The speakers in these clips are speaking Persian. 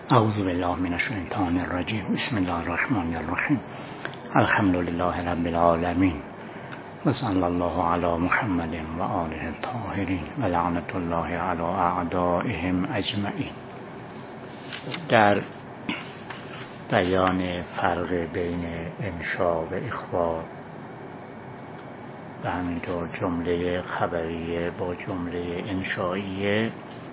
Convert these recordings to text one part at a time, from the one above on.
اعوذ بالله من الشیطان الرجیم. بسم الله الرحمن الرحیم. الحمد لله رب العالمین و صلی الله علی محمد و آله الطاهرین و لعنت الله علی اعدائهم اجمعین. در بیان فرق بین انشا و اخبار و همینطور جمله خبریه با جمله انشائیه،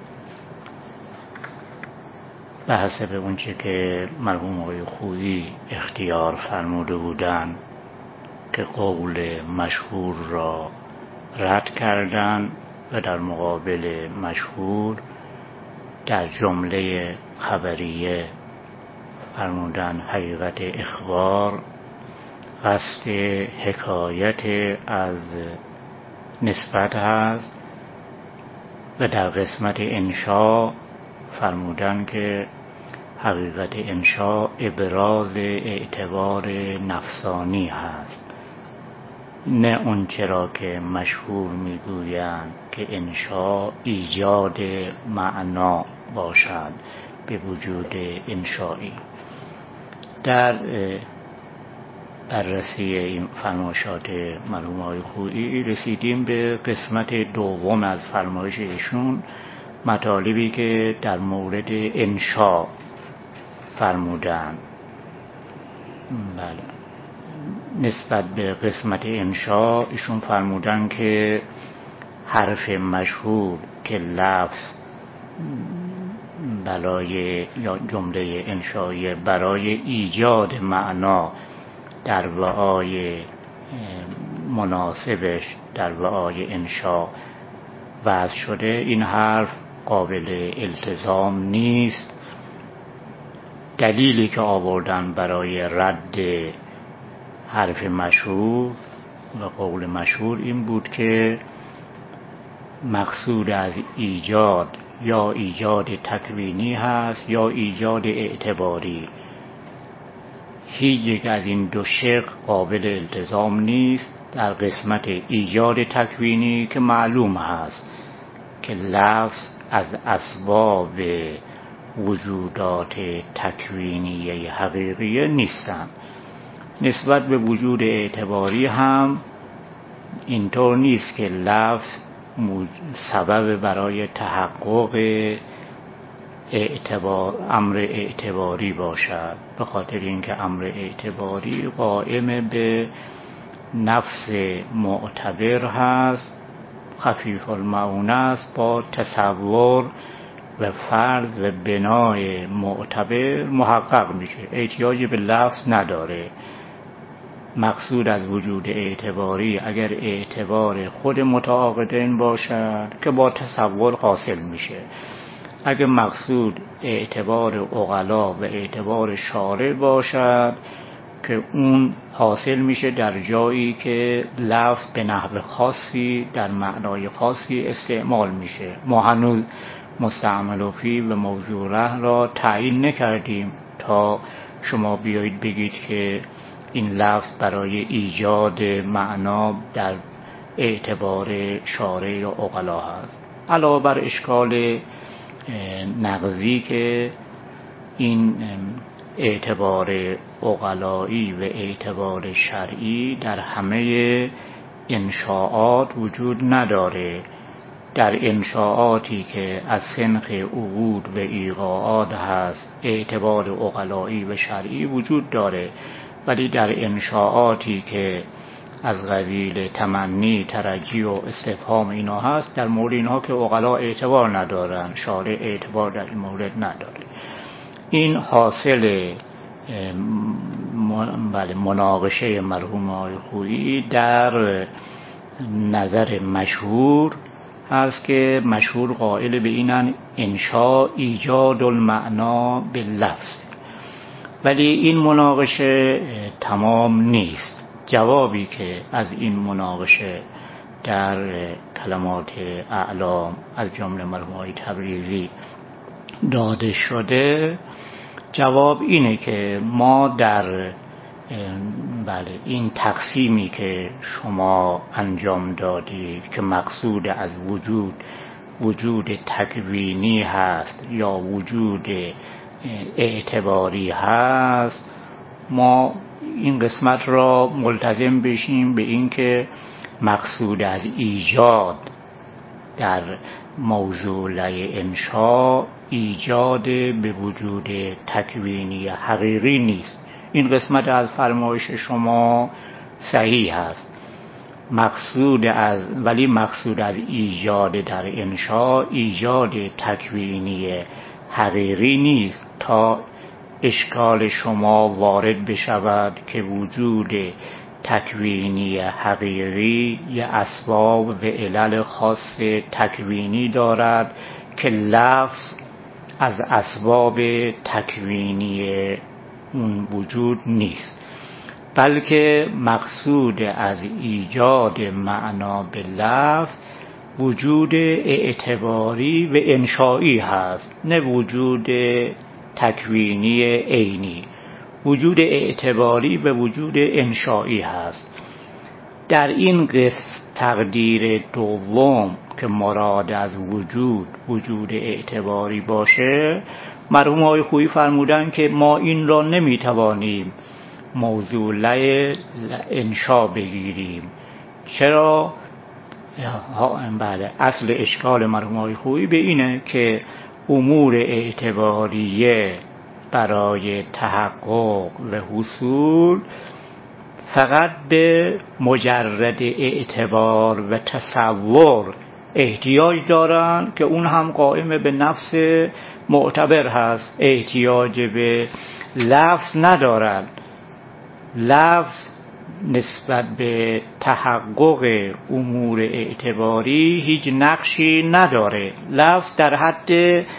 به حسب اونچه که مرحوم آقای خویی اختیار فرموده بودند که قول مشهور را رد کردند و در مقابل مشهور در جمله خبریه فرمودند حقیقت اخبار قصد حکایت از نسبت هست و در قسمت انشا فرمودن که حقیقت انشا ابراز اعتبار نفسانی هست، نه اون چرا که مشهور میگویند که انشا ایجاد معنا باشد به وجود انشایی. در بررسی این فرمایشات مرحوم آقای خویی رسیدیم به قسمت دوم از فرمایش ایشون، مطالبی که در مورد انشا فرمودن. بله، نسبت به قسمت انشا ایشون فرمودن که حرف مشهور که لفظ برای یا جمله انشایی برای ایجاد معنا در وعای مناسبش در وعای انشا وضع شده، این حرف قابل التزام نیست. دلیلی که آوردن برای رد حرف مشهور و قول مشهور این بود که مقصود از ایجاد یا ایجاد تکوینی هست یا ایجاد اعتباری. هیچ یک از این دو شق قابل التزام نیست. در قسمت ایجاد تکوینی که معلوم هست که لفظ از اسباب وجودات تکوینی حقیقی نیستند. نسبت به وجود اعتباری هم اینطور نیست که لفظ سبب برای تحقق امر اعتباری باشد، به خاطر اینکه امر اعتباری قائم به نفس معتبر هست، خفیف المعونه است، با تصور و فرض و بنای معتبر محقق میشه، احتیاجی به لفظ نداره. مقصود از وجود اعتباری اگر اعتبار خود متعاقدین باشد که با تصور حاصل میشه، اگر مقصود اعتبار عقلا و اعتبار شارع باشد که اون حاصل میشه در جایی که لفظ به نحو خاصی در معنای خاصی استعمال میشه. ما هنوز مستعمل فی و موضوع را تعیین نکردیم تا شما بیایید بگید که این لفظ برای ایجاد معنا در اعتبار شارع یا عقلا هست. علاوه بر اشکال نقضی که این اعتبار عقلایی و اعتبار شرعی در همه انشاءات وجود نداره. در انشاءاتی که از سنخ عقود و ایقاعات هست اعتبار عقلایی و شرعی وجود داره، ولی در انشاءاتی که از قبیل تمنی، ترجی و استفهام اینا هست، در مورد اینها که عقلا اعتبار ندارن، شارع اعتبار در این مورد نداره. این حاصل مناقشه مرحوم آقای خویی در نظر مشهور هست که مشهور قائل به اینن انشا ایجاد المعنا باللفظ، ولی این مناقشه تمام نیست. جوابی که از این مناقشه در کلمات اعلام از جمله مرحوم آقای تبریزی داده شده، جواب اینه که ما در این تقسیمی که شما انجام دادید که مقصود از وجود تکوینی هست یا وجود اعتباری هست، ما این قسمت را ملتزم بشیم به این که مقصود از ایجاد در موضوع لای انشاء ایجاد به وجود تکوینی حقیقی نیست. این قسمت از فرمایش شما صحیح است، ولی مقصود از ایجاد در انشاء ایجاد تکوینی حقیقی نیست تا اشکال شما وارد بشود که وجود تکوینی حقیقی یه اسباب و علل خاص تکوینی دارد که لفظ از اسباب تکوینی اون وجود نیست، بلکه مقصود از ایجاد معنا به لفظ وجود اعتباری و انشایی هست، نه وجود تکوینی عینی. وجود اعتباری و وجود انشایی هست. در این تقدیر دوم که مراد از وجود اعتباری باشه، مرحوم آقای خویی فرمودن که ما این را نمیتوانیم موضوع انشا بگیریم. چرا؟ بله، اصل اشکال مرحوم آقای خویی به اینه که امور اعتباریه برای تحقق و حصول فقط به مجرد اعتبار و تصور احتیاج دارن که اون هم قائم به نفس معتبر هست، احتیاج به لفظ ندارن. لفظ نسبت به تحقق امور اعتباری هیچ نقشی نداره. لفظ در حد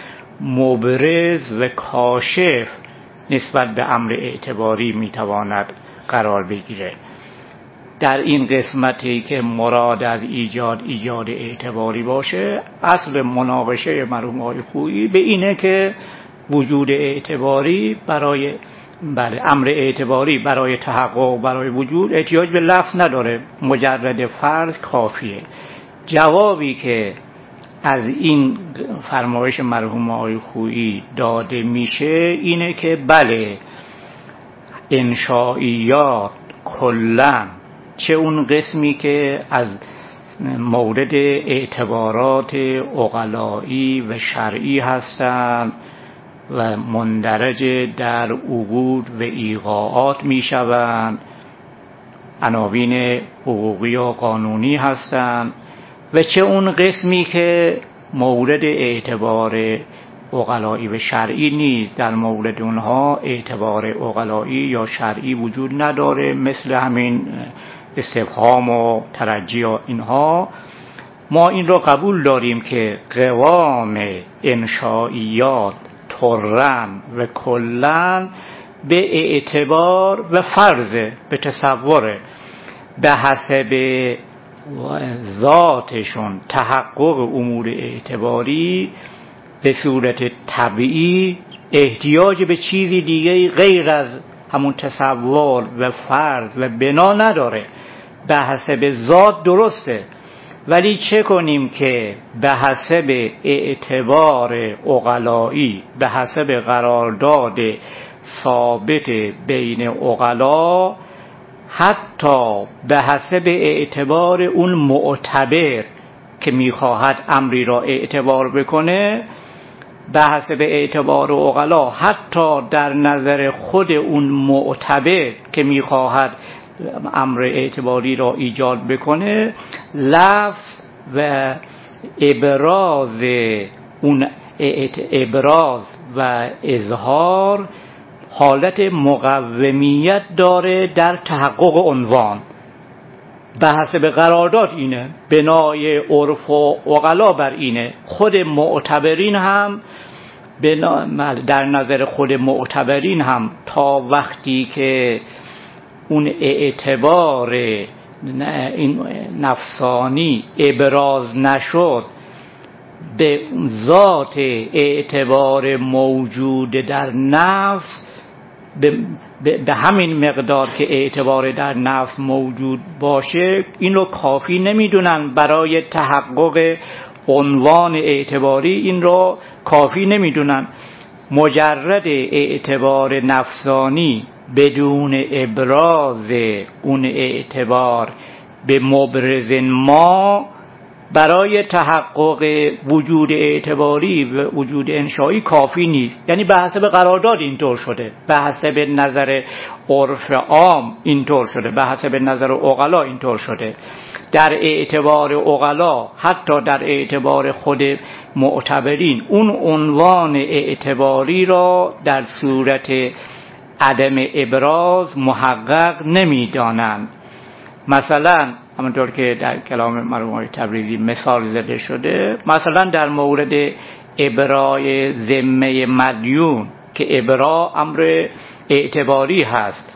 مبرز و کاشف نسبت به امر اعتباری میتواند قرار بگیره. در این قسمتی که مراد از ایجاد اعتباری باشه، اصل مناقشه مرحوم آقای خویی به اینه که وجود اعتباری برای امر اعتباری برای تحقق برای وجود احتیاج به لفظ نداره، مجرد فرض کافیه. جوابی که از این فرمایش مرحوم آقای خویی داده میشه اینه که بله، انشائیات کلاً، چه اون قسمی که از مورد اعتبارات عقلایی و شرعی هستند و مندرج در عقود و ایقاعات میشوند، عناوین حقوقی و قانونی هستند، و چه اون قسمی که مورد اعتبار عقلایی و شرعی نیست، در مورد اونها اعتبار عقلایی یا شرعی وجود نداره، مثل همین استفهام و ترجی و اینها. ما این را قبول داریم که قوام انشائیات طرًا و کلاً به اعتبار و فرض، به تصوره، به حسب ذاتشون تحقق امور اعتباری به صورت طبیعی احتیاج به چیزی دیگه غیر از همون تصور و فرض و بنا نداره. به حسب ذات درسته، ولی چه کنیم که به حسب اعتبار عقلایی، به حسب قرارداد ثابت بین عقلا، حتی به حسب اعتبار اون معتبر که میخواهد امری را اعتبار بکنه، به حسب اعتبار عقلا حتی در نظر خود اون معتبر که میخواهد امر اعتباری را ایجاد بکنه، لفظ و ابراز و اظهار حالت مقومیت داره در تحقق عنوان. به حسب قرارداد اینه، بنای عرف و عقلا بر اینه. خود معتبرین هم در نظر خود معتبرین هم تا وقتی که اون اعتبار این نفسانی ابراز نشد، به ذات اعتبار موجود در نفس، به همین مقدار که اعتبار در نفس موجود باشه، این رو کافی نمیدونن برای تحقق عنوان اعتباری، این رو کافی نمیدونن. مجرد اعتبار نفسانی بدون ابراز اون اعتبار به مبرز ما برای تحقق وجود اعتباری و وجود انشایی کافی نیست. یعنی به حسب قرارداد اینطور شده، به حسب نظر عرف عام اینطور شده، به حسب نظر عقلا اینطور شده. در اعتبار عقلا، حتی در اعتبار خود معتبرین، اون عنوان اعتباری را در صورت عدم ابراز محقق نمی‌دانند. مثلا همونطور که در کلام مرحوم آقای تبریزی مثال زده شده، مثلا در مورد ابرای ذمه مدیون که ابرا امر اعتباری هست،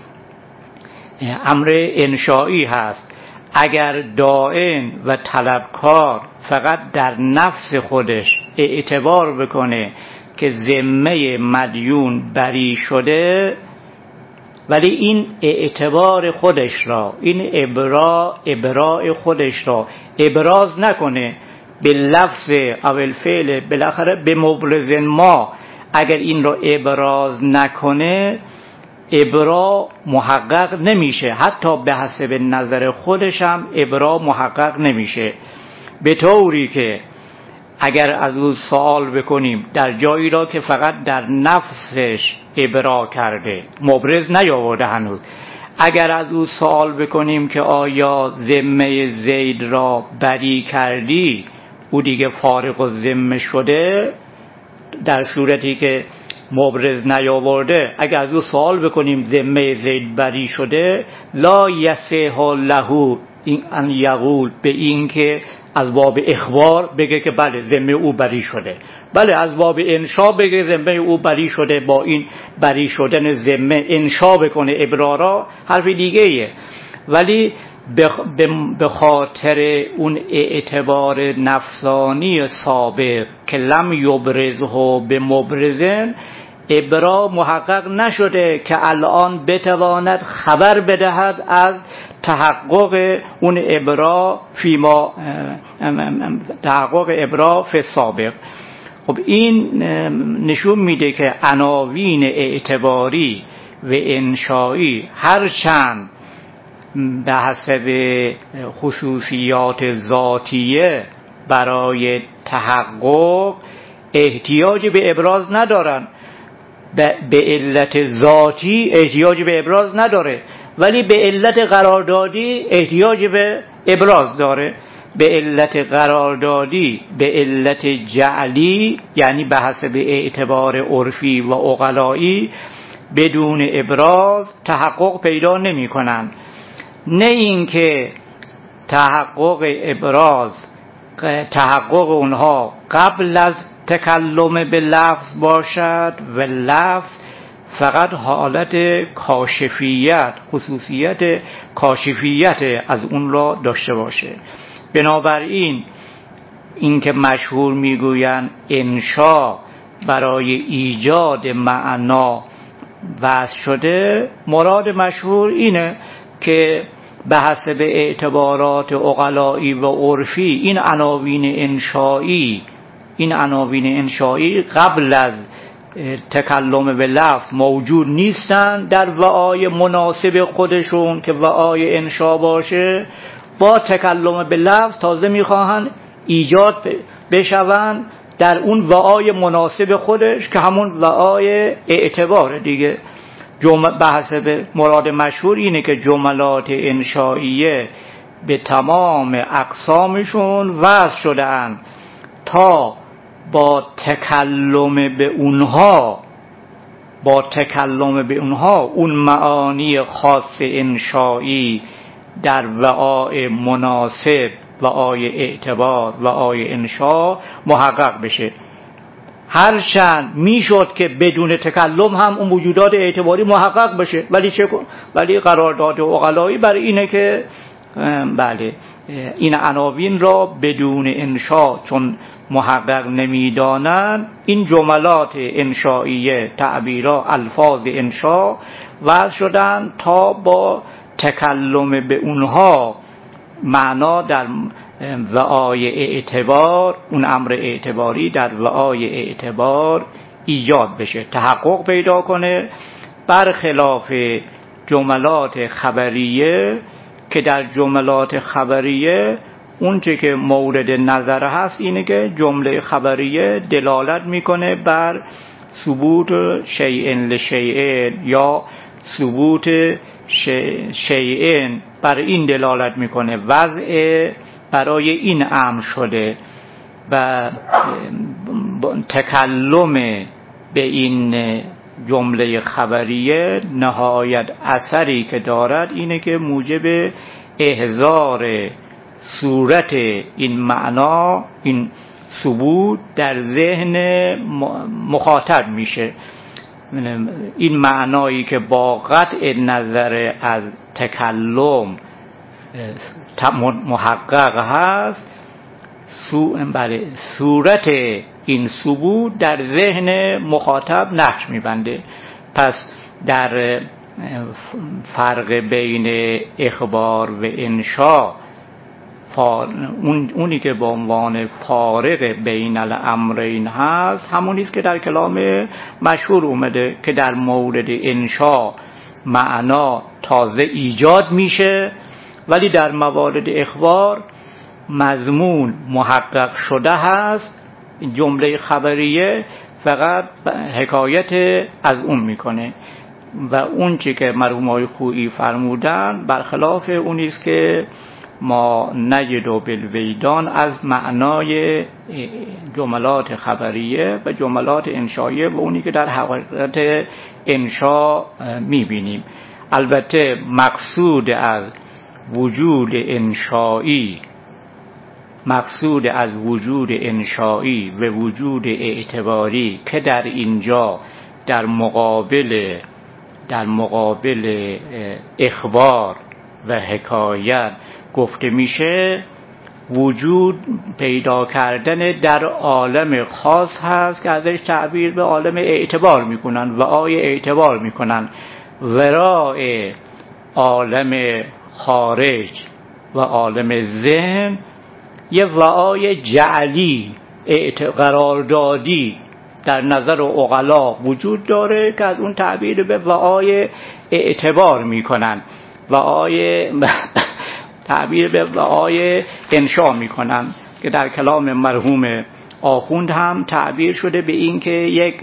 امر انشایی هست. اگر دائن و طلبکار فقط در نفس خودش اعتبار بکنه که ذمه مدیون بری شده، ولی این اعتبار خودش را، این ابراء خودش را ابراز نکنه به لفظ او الفعل، بالاخره به مبرز ما، اگر این را ابراز نکنه ابراء محقق نمیشه، حتی به حسب نظر خودش هم ابراء محقق نمیشه. به طوری که اگر از او سوال بکنیم در جایی را که فقط در نفسش ابراء کرده، مبرز نیاورده هنوز، اگر از او سوال بکنیم که آیا ذمه زید را بری کردی، او دیگه فارغ الذمه شده، در صورتی که مبرز نیاورده، اگر از او سوال بکنیم ذمه زید بری شده، لا یصح له ان یقول، به این که از باب اخبار بگه که بله ذمه او بری شده، بله از باب انشا بگه ذمه او بری شده، با این بری شدن ذمه انشا بکنه ابرارا، حرف دیگه ایه. ولی به خاطر اون اعتبار نفسانی سابق که لم یبرزه به مبرزن، ابرا محقق نشده که الان بتواند خبر بدهد از تحقق اون ابرا فیما تحقق ابرا فی سابق. خب این نشون میده که عناوین اعتباری و انشایی هرچند به حسب خصوصیات ذاتیه برای تحقق احتیاج به ابراز ندارن، به علت ذاتی احتیاج به ابراز نداره، ولی به علت قراردادی احتیاج به ابراز داره. به علت قراردادی، به علت جعلی، یعنی به حسب اعتبار عرفی و عقلایی، بدون ابراز تحقق پیدا نمی کنن. نه اینکه تحقق ابراز، تحقق اونها قبل از تکلم به لفظ باشد و لفظ فقط حالت کاشفیت، خصوصیت کاشفیت از اون را داشته باشه. بنابراین این که مشهور میگویند انشا برای ایجاد معنا وضع شده، مراد مشهور اینه که به حسب اعتبارات عقلایی و عرفی این عناوین انشایی قبل از تکلم به لفظ موجود نیستن در وعای مناسب خودشون که وعای انشا باشه. با تکلم به لفظ تازه میخواهن ایجاد بشون در اون وعای مناسب خودش که همون وعای اعتبار دیگه. به حسب مراد مشهور اینه که جملات انشائیه به تمام اقسامشون وضع شده‌اند تا با تکلم به اونها اون معانی خاص انشایی در وعای مناسب، وعای اعتبار، وعای انشا محقق بشه. هرچند میشد که بدون تکلم هم اون وجودات اعتباری محقق بشه، ولی قرارداد عقلایی برای اینه که بله این عناوین را بدون انشا چون محقق نمیدانن، این جملات انشائیه، تعبیرات، الفاظ انشا وضع شدن تا با تکلم به اونها معنا در وعای اعتبار، اون امر اعتباری در وعای اعتبار ایجاد بشه، تحقق پیدا کنه، برخلاف جملات خبریه که در جملات خبریه اونچه که مورد نظر هست اینه که جمله خبریه دلالت میکنه بر ثبوت شیء لشیء یا ثبوت شیء بر این دلالت میکنه، وضع برای این امر شده و تکلم به این جمله خبریه نهایت اثری که دارد اینه که موجب احضار صورت این معنا، این ثبوت در ذهن مخاطب میشه. این معنایی که با قطع نظر از تکلم محقق هست، صورت این ثبوت در ذهن مخاطب نقش میبنده. پس در فرق بین اخبار و انشا، اونی که به عنوان فارق بین الامرین هست همونی است که در کلام مشهور اومده که در مورد انشا معنا تازه ایجاد میشه، ولی در موارد اخبار مضمون محقق شده هست. جمله خبریه فقط حکایت از اون میکنه و اون چی که مرحوم آقای خویی فرمودن برخلاف اونی است که ما نجد بالویدان از معنای جملات خبریه و جملات انشاییه و اونی که در حقیقت انشا میبینیم. البته مقصود از وجود انشایی و وجود اعتباری که در اینجا در مقابل اخبار و حکایت گفته میشه، وجود پیدا کردن در عالم خاص هست که ازش تعبیر به عالم اعتبار میکنن و اعتبار میکنن. ورای عالم خارج و عالم ذهن یه وعای جعلی قراردادی در نظر عقلا وجود داره که از اون تعبیر به وعای اعتبار میکنن، تعبیر به وعای انشا میکنن که در کلام مرحوم آخوند هم تعبیر شده به این که یک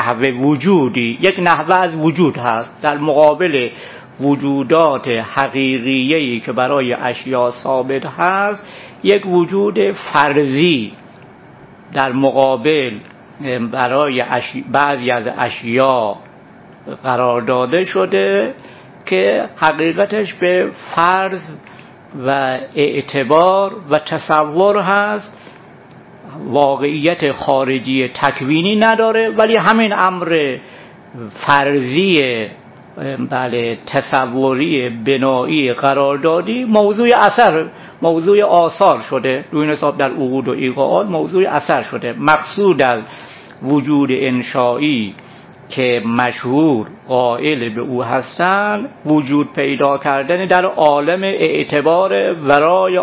نحوه از وجود هست در مقابل وجودات حقیقیه‌ای که برای اشیا ثابت هست، یک وجود فرضی در مقابل برای بعضی از اشیا قرار داده شده که حقیقتش به فرض و اعتبار و تصور هست، واقعیت خارجی تکوینی نداره، ولی همین امر فرضی تصوری بنایی قراردادی موضوع آثار شده، روی حساب در عقود و ایقاعات موضوع اثر شده. مقصود از وجود انشایی که مشهور قائل به او هستند وجود پیدا کردن در عالم اعتبار ورای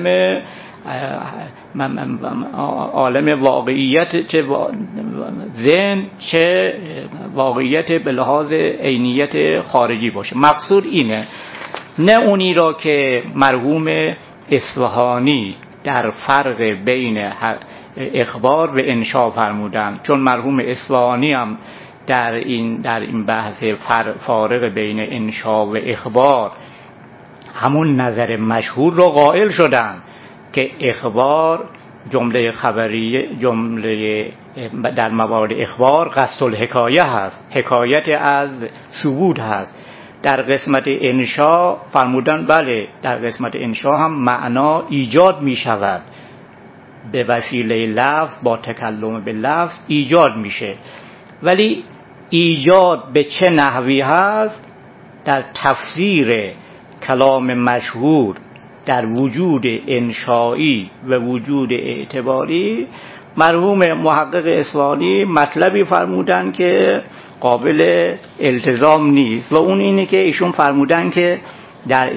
عالم واقعیت، چه ذهن چه واقعیت به لحاظ عینیت خارجی باشه. مقصود اینه، نه اونی را که مرحوم اصفهانی در فرق بین اخبار و انشا فرمودن، چون مرحوم اصفهانی هم در این بحث فارق بین انشا و اخبار همون نظر مشهور رو قائل شدن که اخبار جمله خبریه، جمله در موارد اخبار قصد الحکایه هست، حکایت از ثبوت هست. در قسمت انشا فرمودن بله، در قسمت انشا هم معنا ایجاد می شود به وسیله لفظ، با تکلم به لفظ ایجاد میشه، ولی ایجاد به چه نحوی هست در تفسیر کلام مشهور در وجود انشایی و وجود اعتباری مرحوم محقق اصفهانی مطلبی فرمودن که قابل التزام نیست و اون اینه که ایشون فرمودن که در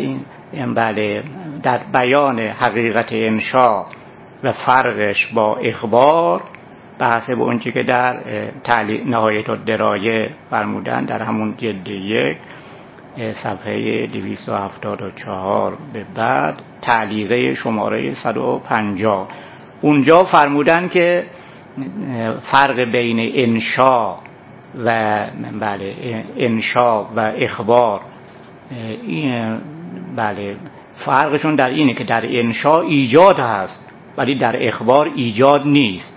بیان حقیقت انشا و فرقش با اخبار به حسب اونچه که در نهایت الدرایه فرمودن در همون جلد 1 صفحه 274 به بعد تعلیقه شماره 150 اونجا فرمودن که فرق بین انشا و انشا و اخبار فرقشون در اینه که در انشا ایجاد هست ولی در اخبار ایجاد نیست.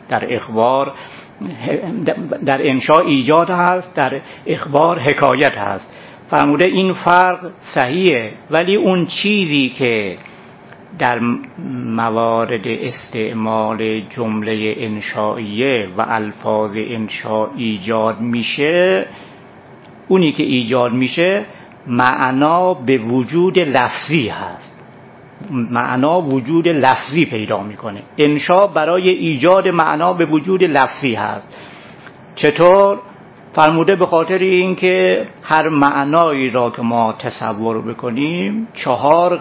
در انشا ایجاد هست، در اخبار حکایت هست. فرموده این فرق صحیحه، ولی اون چیزی که در موارد استعمال جمله انشائیه و الفاظ انشا ایجاد میشه، اونی که ایجاد میشه معنا به وجود لفظی هست، معنا وجود لفظی پیدا میکنه. انشا برای ایجاد معنا به وجود لفظی هست. چطور؟ فرموده به خاطر این که هر معنایی را که ما تصور بکنیم 4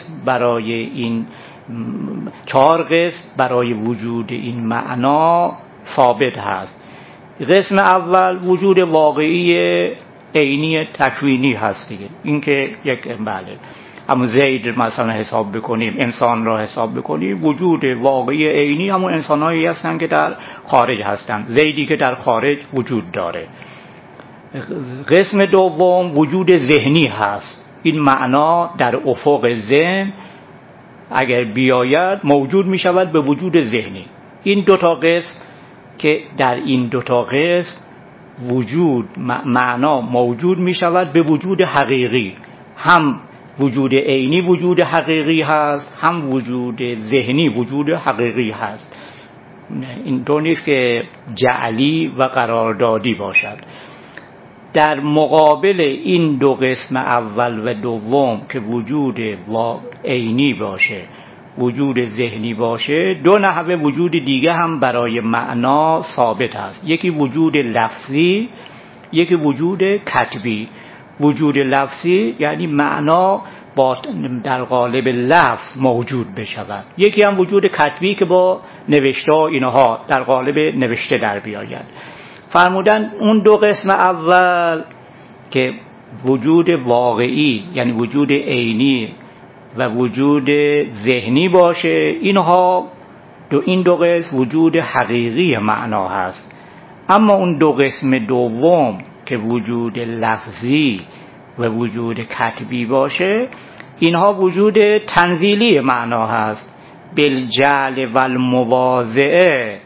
قسم برای وجود این معنا ثابت هست. قسم اول وجود واقعی عینی تکوینی هست دیگه، این که یک همون زید مثلا حساب بکنیم، انسان را حساب بکنیم، وجود واقعی عینی همون انسان‌هایی هستن که در خارج هستن، زیدی که در خارج وجود داره. قسم دوم وجود ذهنی هست، این معنا در افق ذهن اگر بیاید موجود می شود به وجود ذهنی. این 2 قسم که در این 2 قسم وجود معنا موجود می شود به وجود حقیقی، هم وجود عینی وجود حقیقی هست، هم وجود ذهنی وجود حقیقی هست. این 2 نیست که جعلی و قراردادی باشد. در مقابل این 2 قسم اول و دوم که وجود عینی باشه، وجود ذهنی باشه، 2 نحوه وجود دیگه هم برای معنا ثابت هست. یکی وجود لفظی، یکی وجود کتبی. وجود لفظی یعنی معنا در قالب لفظ موجود بشود. یکی هم وجود کتبی که با نوشته اینها در قالب نوشته در بیاید. فرمودن اون 2 قسم اول که وجود واقعی یعنی وجود عینی و وجود ذهنی باشه، این 2 قسم وجود حقیقی معنا هست. اما اون 2 قسم دوم که وجود لفظی و وجود کتبی باشه، اینها وجود تنزیلی معنا هست. بالجعل و المواضعه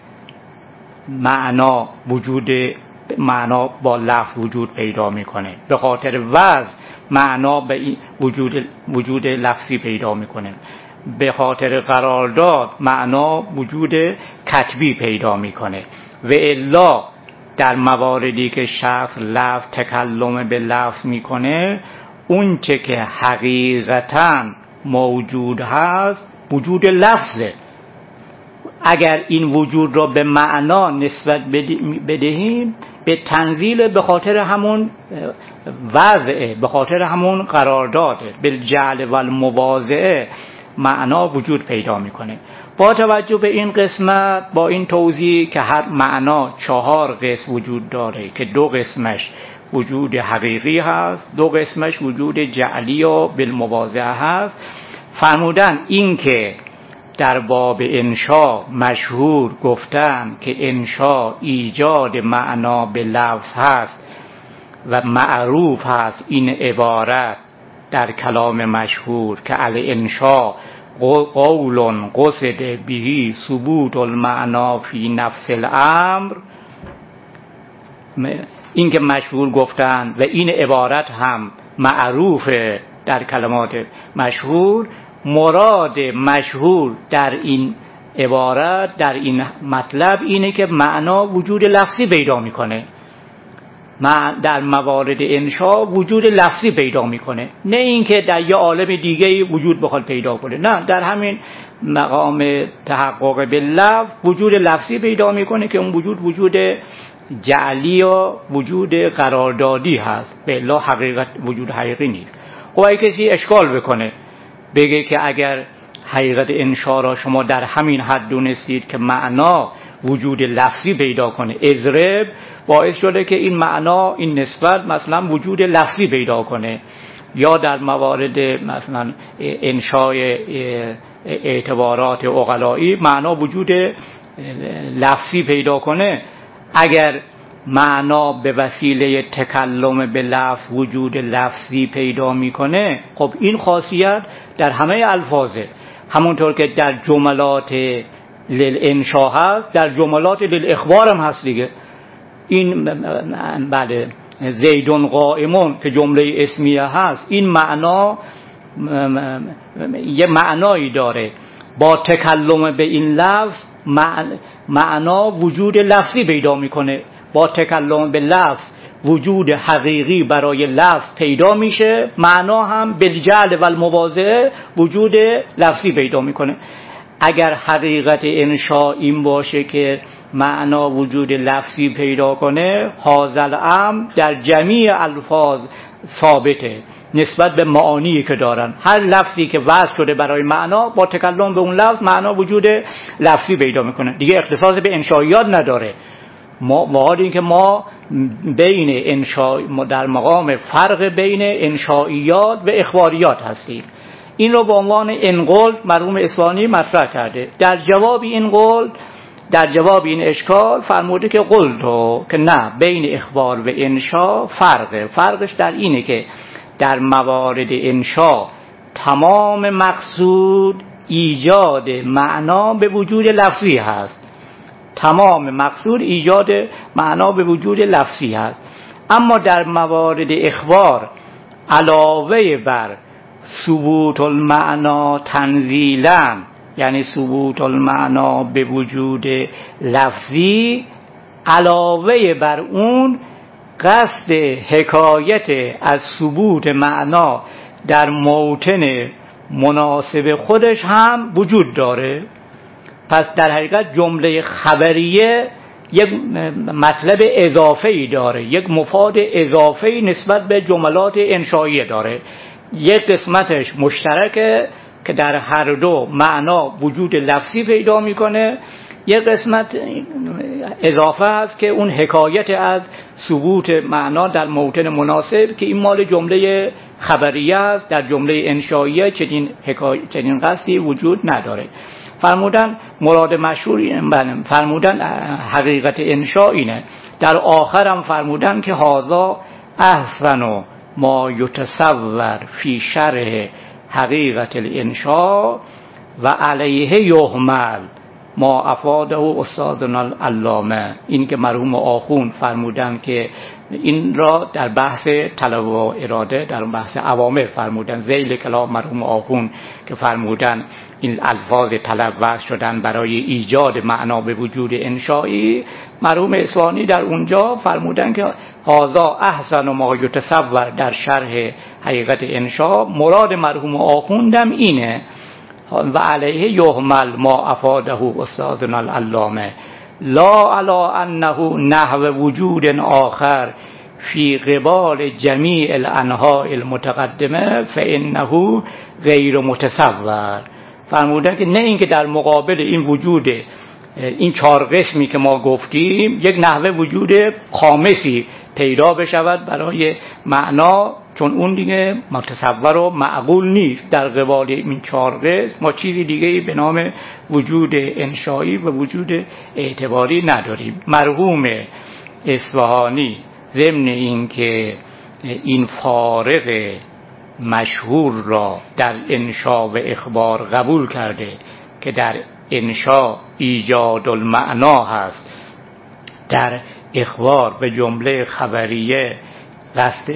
معنا با لفظ وجود پیدا میکنه، به خاطر وضع معنا به وجود لفظی پیدا میکنه، به خاطر قرارداد معنا وجود کتبی پیدا میکنه. و الا در مواردی که شخص لفظ تکلم به لفظ میکنه، اون چه که حقیقتاً موجود هست وجود لفظه. اگر این وجود را به معنا نسبت بدهیم، به تنزیل به خاطر همون وضعه، به خاطر همون قرارداده. بالجعل و المواضعه معنا وجود پیدا میکنه. با توجه به این قسمت، با این توضیح که هر معنا 4 قسم وجود داره که 2 قسمش وجود حقیقی هست، 2 قسمش وجود جعلی و بالمواضعه هست، فرمودن این که در باب انشا مشهور گفتن که انشا ایجاد معنا به لفظ هست و معروف هست این عبارت در کلام مشهور که الانشا قول قصد به ثبوت المعنا فی نفس الامر. این که مشهور گفتن و این عبارت هم معروفه در کلمات مشهور، مراد مشهور در این عبارت، در این مطلب اینه که معنا وجود لفظی پیدا میکنه. در موارد انشا وجود لفظی پیدا میکنه، نه اینکه در یه عالم دیگه وجود بخواد پیدا کنه. نه، در همین مقام تحقق باللفظ وجود لفظی پیدا میکنه که اون وجود جعلی و وجود قراردادی هست، به الا حقیقت وجود حقیقی نیست. خب اگه کسی اشکال بکنه بگه که اگر حقیقت انشا را شما در همین حد دونستید که معنا وجود لفظی پیدا کنه. اضرب باعث شده که این معنا، این نسبت مثلا وجود لفظی پیدا کنه، یا در موارد مثلا انشای اعتبارات عقلایی معنا وجود لفظی پیدا کنه. اگر معنا به وسیله تکلم به لفظ وجود لفظی پیدا میکنه، خب این خاصیت در همه الفاظه. همونطور که در جملات للانشا هست، در جملات للاخبار هم هست دیگه. این بله زیدون قائمون که جمله اسمیه هست، این معنا یه معنایی داره، با تکلم به این لفظ معنا وجود لفظی پیدا میکنه. با تکلم به لفظ وجود حقیقی برای لفظ پیدا میشه، معنا هم بالجعل و المواضعه وجود لفظی پیدا میکنه. اگر حقیقت انشاء این باشه که معنا وجود لفظی پیدا کنه، حاصل امر در جمیع الفاظ ثابته نسبت به معانی که دارن. هر لفظی که وضع شده برای معنا، با تکلم به اون لفظ معنا وجود لفظی پیدا میکنه، دیگه اختصاص به انشائیات نداره. ما این که ما بین انشاء در مقام فرق بین انشائیات و اخباریات هستیم. این رو به عنوان انقل مرحوم اصفهانی مطرح کرده. در جواب این اشکال فرموده که قلتو که نه، بین اخبار و انشا فرقش در اینه که در موارد انشا تمام مقصود ایجاد معنا به وجود لفظی هست. تمام مقصود ایجاد معنا به وجود لفظی هست. اما در موارد اخبار علاوه بر ثبوت المعنا تنزیلا، یعنی ثبوت المعنا به وجود لفظی، علاوه بر اون قصد حکایت از ثبوت معنا در موطن مناسب خودش هم وجود داره. پس در حقیقت جمله خبریه یک مطلب اضافه‌ای داره، یک مفاد اضافه‌ای نسبت به جملات انشائیه داره. یک قسمتش مشترکه که در هر دو معنا وجود لفظی پیدا میکنه، یک قسمت اضافه است که اون حکایت از ثبوت معنا در موطن مناسب که این مال جمله خبریه است. در جمله انشائیه چنین قصدی وجود نداره. فرمودن مراد مشهور اینه، فرمودن حقیقت انشاء اینه. در آخر هم فرمودن که هذا احسن ما یتصور فی شرح حقیقت الانشاء و علیه یحمل ما افاده استادنا العلامه. این که مرحوم آخوند فرمودن که این را در بحث طلب و اراده، در بحث اوامر فرمودن، ذیل کلام مرحوم آخوند که فرمودن این الفاظ طلب وضع شدن برای ایجاد معنا به وجود انشایی. مرحوم اصفهانی در اونجا فرمودن که هذا احسن ما یتصور در شرح حقیقت انشاء، مراد مرحوم آخوندم اینه و علیه یحمل ما افاده استادنا العلامه لا علی انه نحو وجود آخر فی قبال جمیع الانحاء المتقدمه فانه غیر متصور. فرمودن که نه اینکه در مقابل این وجود این چهار قسمی که ما گفتیم یک نحوه وجود خامسی پیدا بشود برای معنا، چون اون دیگه متصور و معقول نیست. در قبال این چهار قسم ما چیزی دیگه به نام وجود انشایی و وجود اعتباری نداریم. مرحوم اصفهانی ضمن این که این فارق مشهور را در انشا و اخبار قبول کرده که در انشا ایجاد المعنا هست، در اخبار به جمله خبریه قصد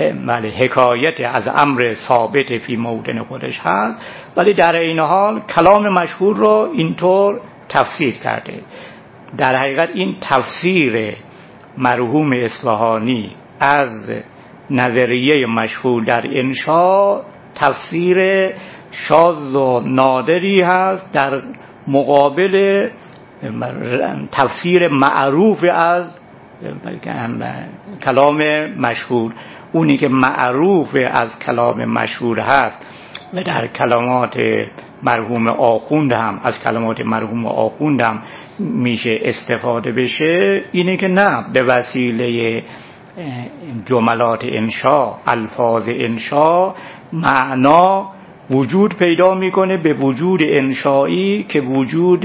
حکایت از امر ثابت فی موطن خودش هست، ولی در این حال کلام مشهور را اینطور تفسیر کرده. در حقیقت این تفسیر مرحوم اصفهانی از نظریه مشهور در انشا تفسیر شاذ و نادری هست در مقابل تفسیر معروف از کلام مشهور. اونی که معروف از کلام مشهور هست و در کلمات مرحوم آخوند هم از کلمات مرحوم آخوند هم میشه استفاده بشه اینه که نه به وسیله جملات انشا، الفاظ انشا معنا وجود پیدا میکنه به وجود انشایی که وجود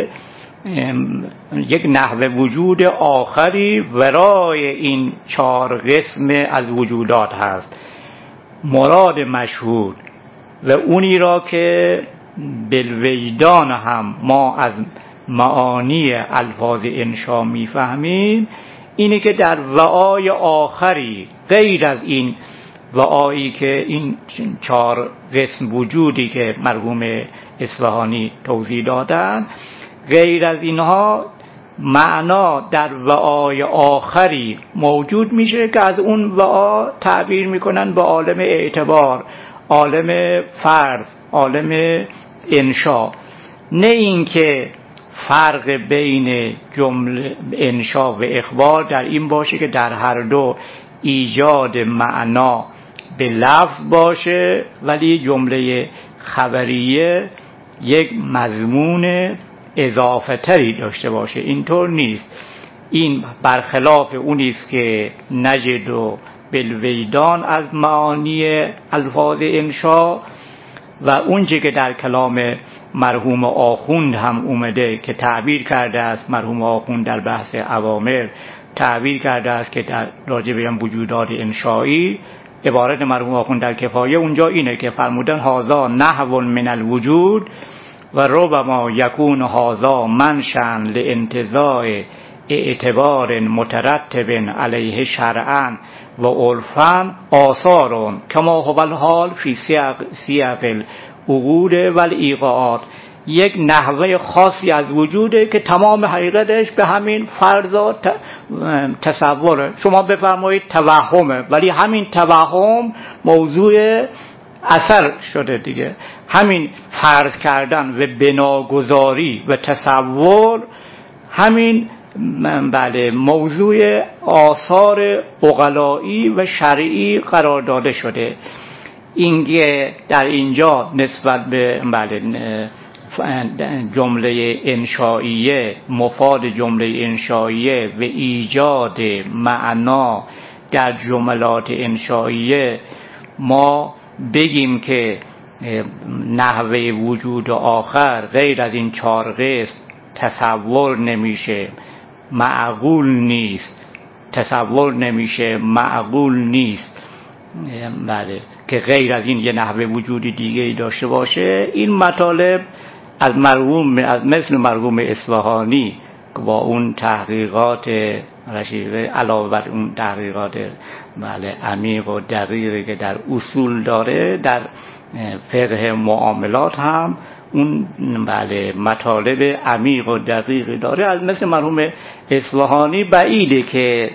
یک نحو وجود آخری ورای این 4 قسم از وجودات هست. مراد مشهود و اونی را که بالوجدان هم ما از معانی الفاظ انشا میفهمیم اینه که در وعای آخری غیر از این وعایی که این 4 قسم وجودی که مرحوم اصفهانی توضیح دادن، غیر از اینها معنا در وعای آخری موجود میشه که از اون وعا تعبیر میکنن به عالم اعتبار، عالم فرض، عالم انشا. نه اینکه فرق بین جمله انشا و اخبار در این باشه که در هر دو ایجاد معنا به لفظ باشه ولی جمله خبریه یک مضمون اضافه تری داشته باشه. اینطور نیست. این برخلاف اونی است که نجد و بالوجدان از معانی الفاظ انشا و اونچه که در کلام مرحوم آخوند هم اومده که تعبیر کرده است. مرحوم آخوند در بحث اوامر تعبیر کرده است که در راجع به وجودات انشایی عبارت مرحوم آخوند در کفایه اونجا اینه که فرمودن هذا نحو من الوجود و ربما یکون هذا منشأ لانتزاع اعتبار مترتب علیه شرعا و عرفا آثار کما هو الحال فی سیاق العقود و الایقاعات. یک نحوه خاصی از وجوده که تمام حقیقتش به همین فرض و تصوره. شما بفرمایید توهمه ولی همین توهم موضوع اثر شده دیگه. همین فرض کردن و بناگذاری و تصور همین موضوع آثار عقلایی و شرعی قرار داده شده. اینکه در اینجا نسبت به جمله انشائیه، مفاد جمله انشائیه و ایجاد معنا در جملات انشائیه ما بگیم که نحوه وجود آخر غیر از این 4 قسم تصور نمیشه، معقول نیست. تصور نمیشه، معقول نیست. بله، که غیر از این یه نحوه وجودی دیگه ای داشته باشه. این مطالب از مثل مرحوم اصفهانی با اون تحقیقات رشیده علاوه بر اون تحقیقات عمیق و دقیقی که در اصول داره، در فقه معاملات هم اون مطالب عمیق و دقیقی داره. از مثل مرحوم اصفهانی بعیده که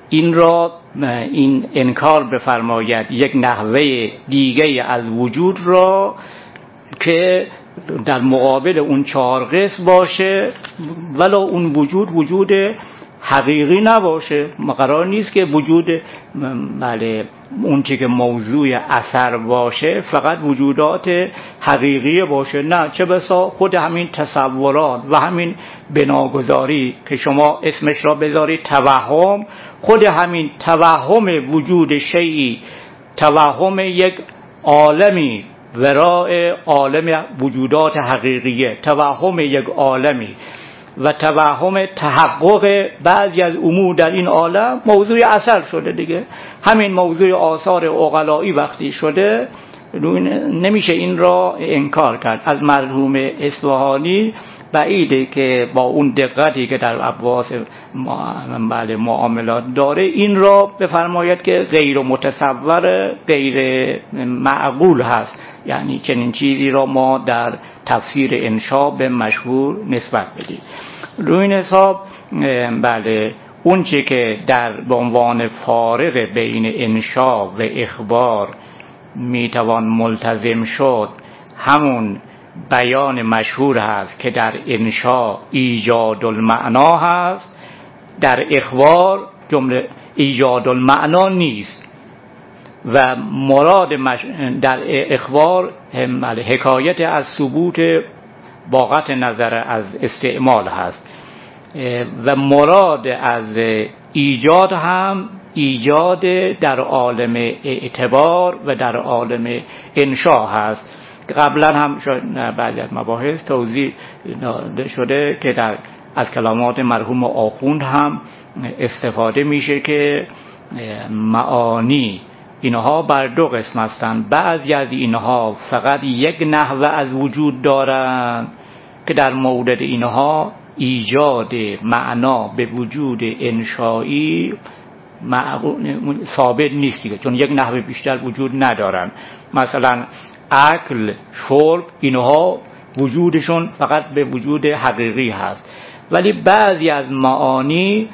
این انکار بفرماید یک نحوه دیگه از وجود را که در مقابل اون 4 قسم باشه ولو اون وجود حقیقی نباشه. قرار نیست که وجود اون چی که موضوع اثر باشه فقط وجودات حقیقی باشه. نه، چه بسا خود همین تصورات و همین بناگذاری که شما اسمش را بذارید توهم، خود همین توهم وجود شیئی، توهم یک عالمی ورای عالم وجودات حقیقیه، توهم یک عالمی و توهم تحقق بعضی از امور در این عالم موضوع اثر شده دیگه. همین موضوع آثار عقلایی وقتی شده نمیشه این را انکار کرد. از مرحوم اصفهانی بعیده که با اون دقتی که در ابواس معاملات داره این را بفرماید که غیر متصور، غیر معقول هست. یعنی چنین چیزی را ما در تفسیر انشا به مشهور نسبت بدیم. روی این حساب اون چی که به عنوان فارق بین انشا و اخبار میتوان ملتزم شد همون بیان مشهور هست که در انشا ایجاد المعنا هست، در اخبار جمله ایجاد المعنا نیست. و مراد در اخبار حکایت از ثبوت با قطع نظر از استعمال هست و مراد از ایجاد هم ایجاد در عالم اعتبار و در عالم انشا هست. قبلا هم بعضی از مباحث توضیح شده که از کلمات مرحوم آخوند هم استفاده میشه که معانی اینها بر دو قسم هستند. بعضی از اینها فقط یک نحوه از وجود دارند که در مورد اینها ایجاد معنا به وجود انشایی ثابت نیست دیگه، چون یک نحوه بیشتر وجود ندارن. مثلا اکل، شرب، اینها وجودشون فقط به وجود حقیقی هست. ولی بعضی از معانی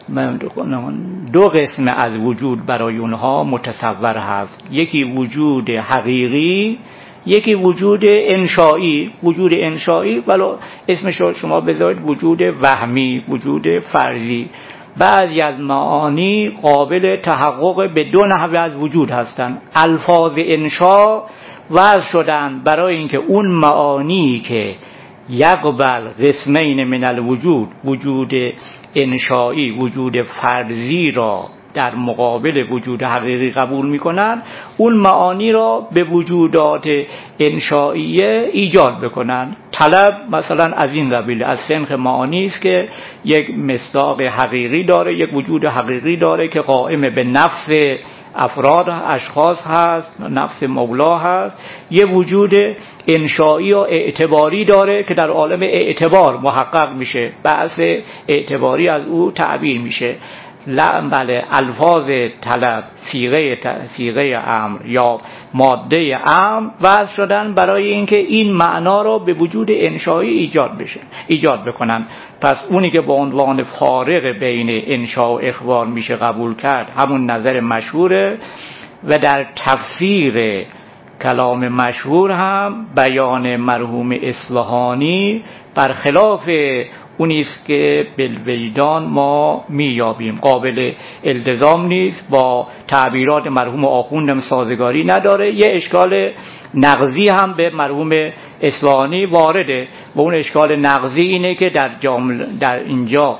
دو قسم از وجود برای اونها متصور هست، یکی وجود حقیقی، یکی وجود انشایی. وجود انشایی ولو اسمش رو شما بذارید وجود وهمی، وجود فرضی. بعضی از معانی قابل تحقق به دو نحوه از وجود هستند. الفاظ انشا وضع شدن برای اینکه اون معانی که یقبل قسمین من الوجود، وجود انشایی، وجود فرضی را در مقابل وجود حقیقی قبول میکنن، اون معانی را به وجودات انشائیه ایجاد بکنن. طلب مثلا از این قبیل، از سنخ معانی است که یک مصداق حقیقی داره، یک وجود حقیقی داره که قائم به نفس افراد اشخاص هست، نفس مولا هست. یه وجود انشایی و اعتباری داره که در عالم اعتبار محقق میشه، بحث اعتباری از او تعبیر میشه. بله، الفاظ طلب، صیغه امر یا ماده امر وضع شدن برای اینکه این معنا را به وجود انشایی ایجاد بکنن. پس اونی که با عنوان فارق بین انشا و اخبار میشه قبول کرد همون نظر مشهوره. و در تفسیر کلام مشهور هم بیان مرحوم اصفهانی برخلاف اونیست که بالوجدان ما میابیم، قابل التزام نیست، با تعبیرات مرحوم آخوندم سازگاری نداره. یه اشکال نقضی هم به مرحوم اصفهانی وارده و اون اشکال نقضی اینه که در اینجا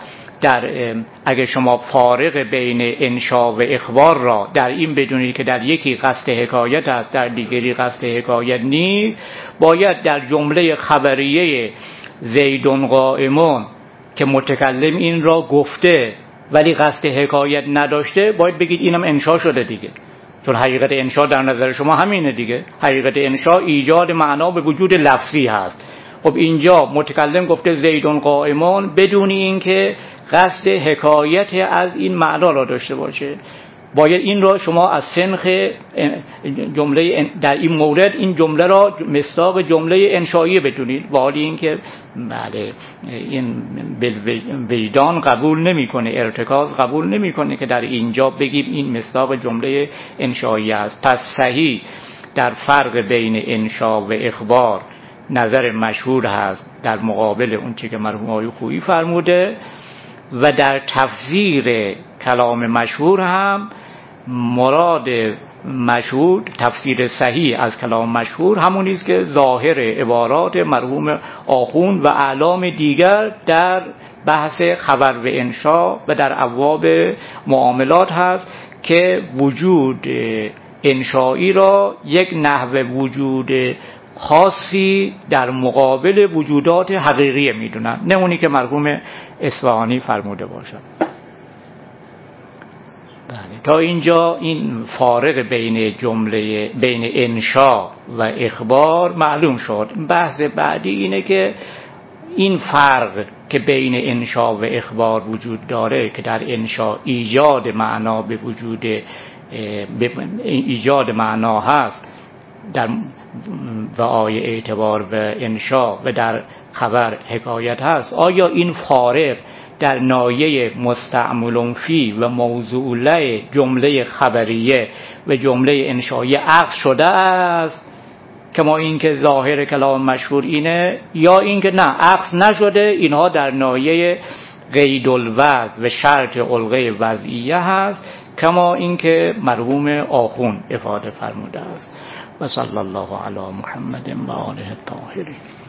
اگه شما فارق بین انشا و اخبار را در این بدونید که در یکی قصد حکایت است، در دیگری قصد حکایت نیست، باید در جمله خبریه زیدون قائمون که متکلم این را گفته ولی قصد حکایت نداشته، باید بگید اینم انشا شده دیگه، چون حقیقت انشا در نظر شما همینه دیگه. حقیقت انشا ایجاد معنا به وجود لفظی هست. خب اینجا متکلم گفته زیدون قائمون بدون این که قصد حکایت از این معنا را داشته باشه. باید این را شما از سنخ جمله در این مورد این جمله را مصداق جمله انشائیه بدونید، ولی این که بله این وجدان قبول نمیکنه، ارتکاز قبول نمیکنه که در اینجا بگیم این مصداق جمله انشائیه است. پس صحیح در فرق بین انشا و اخبار نظر مشهور هست در مقابل اون چی که مرحوم آقای خویی فرموده. و در تفسیر کلام مشهور هم مراد مشهور، تفسیر صحیح از کلام مشهور همونی است که ظاهر عبارات مرحوم آخوند و اعلام دیگر در بحث خبر و انشا و در ابواب معاملات هست که وجود انشایی را یک نحوه وجود خاصی در مقابل وجودات حقیقی میدونن، نه اونی که مرحوم اصفهانی فرموده باشد. بله، تا اینجا این فارق بین انشا و اخبار معلوم شد. بحث بعدی اینه که این فرق که بین انشا و اخبار وجود داره که در انشا ایجاد معنا به وجود ایجاد معنا هست در وعای اعتبار و انشا و در خبر حکایت هست، آیا این فارق در نایه مستعمل فی و موضوع له جمله خبریه و جمله انشایی عقد شده است که ما این که ظاهر کلام مشهور اینه، یا این که نه عقد نشده، اینها در نایه قید الوضع و شرط الغه وضعیه هست کما اینکه مرحوم آخوند افاده فرموده است. و صلی الله علی محمد و آله الطاهرین.